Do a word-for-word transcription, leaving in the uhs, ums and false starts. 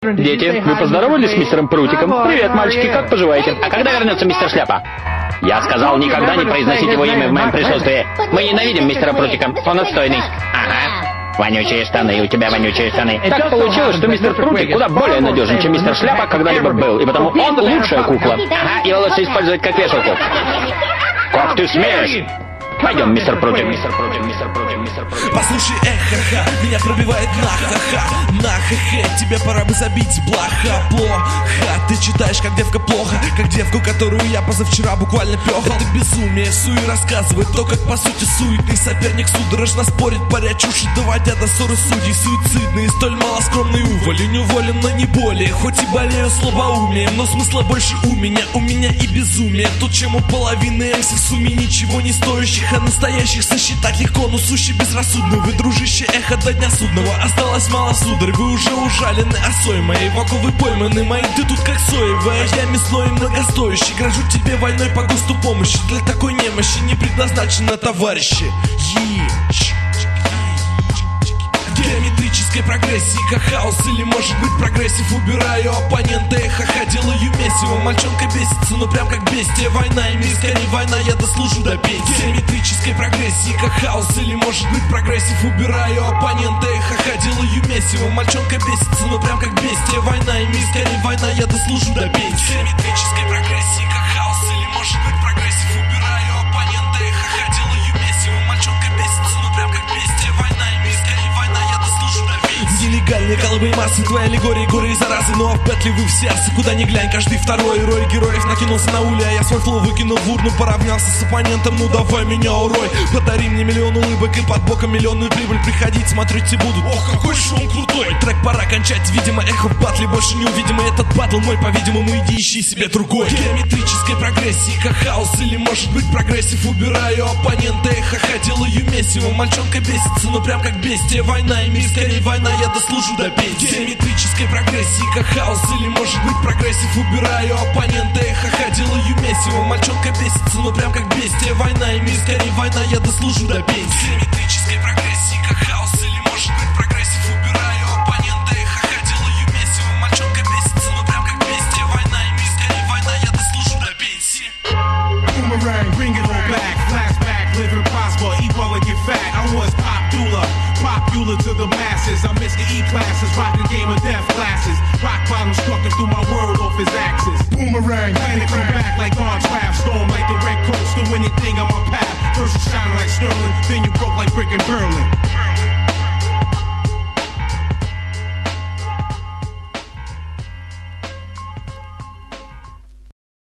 Дети, вы поздоровались с мистером Прутиком? Привет, мальчики, как поживаете? А когда вернется мистер Шляпа? Я сказал, никогда не произносить его имя в моем присутствии. Мы ненавидим мистера Прутика, он отстойный. Ага. Вонючие штаны, у тебя вонючие штаны. Так получилось, что мистер Прутик куда более надежен, чем мистер Шляпа когда-либо был, и потому он лучшая кукла. Ага, его лучше использовать как вешалку. Как ты смеешь? Пойдем, мистер Прутик, мистер Прутик, мистер Прутик, мистер Прутик. Послушай, эх-ха-ха, меня пробивает на-ха-ха, на-ха-ха, тебе пора бы забить блаха, плохо. Ты читаешь, как девка плохо, как девку, которую я позавчера буквально пёхал. Это безумие, суй рассказывает то, как по сути суетный соперник судорожно спорит, паря чушь, доводя до ссоры судей. Суицидный, столь малоскромный уволень, уволен, но не более. Хоть и болею слабоумием, но смысла больше у меня, у меня и безумие. Тут, чем у половины эксов в сумме ничего не стоящих, а настоящих сосчитать легко, но сущие безрассудны. Вы, дружище, эхо до дня судного. Осталось мало, сударь, вы уже ужалены осой моей. В оковы пойманы мои, ты тут как соевая. Я мясной и многостоящий, грожу тебе войной по густу помощи. Для такой немощи не предназначено, товарищи. Ешь. Геометрической прогрессии, как хаос, или может быть прогрессив. Убираю оппонента, ха-ха, делаю месиво. Мальчонка бесится, но прям как бестия. Война и мир, скорее война, я дослужу до пенсии. Геометрической прогрессии, как хаос, или может быть прогрессив. Убираю оппонента, ха-ха, делаю месиво. Мальчонка бесится, но прям как бестия. Война и мир, скорее война, я дослужу до пенсии. Геометрической прогрессии, как хаос, или может быть прогрессив. Убираю оппонента, ха-ха, делаю месиво. Мальчонка бесится, но прям как бестия. Война и мир, скорее война, я дослужу до пенсии. Нелегальные коловые массы, твои аллегории, горы и заразы. Но в петли вы все арсы, куда ни глянь, каждый второй рой героев накинулся на уля, а я свой флоу выкинул в урну, поравнялся с оппонентом. Ну давай меня, урой, подари мне миллион улыбок и под боком миллионную прибыль. Приходить, смотреть и будут. Ох, какой же он крутой. Трек пора кончать, видимо, эхо в батле больше не увидимо. Этот батл мой, по-видимому, иди ищи себе другой. Геометрической прогрессии, как хаос, или может быть прогрессив. Убираю оппонента, ха-ха, делаю месиво. Мальчонка бесится, но прям как бестия. Война и мир, скорее война, я дослужу до пенсии. Геометрической прогрессии, как хаос, или может быть прогрессив. Убираю оппонента, ха-ха, делаю месиво. Мальчонка бесится, но прям как бестия. Война и мир, скорее война, я дослужу до пенсии. Геометрической прогрессии, как хаос, или может быть прогрессив. Убираю оппонента, ха-ха, делаю месиво. Мальчонка бесится, но прям как бестия. Война и мир, скорее война, я дослужу до пенсии. Boomerang, bring it all back, flashback, live and prosper, eat well and get fat. I was popular, popular to the masses. I'm Mister E classes, rocking game of death classes. Rock bottom strucking through my world off his axis. Boomerang, planet come back like God's wrath. Storm like the red coast, do anything on my path. First you shine like Sterling, then you broke like brick and Berlin.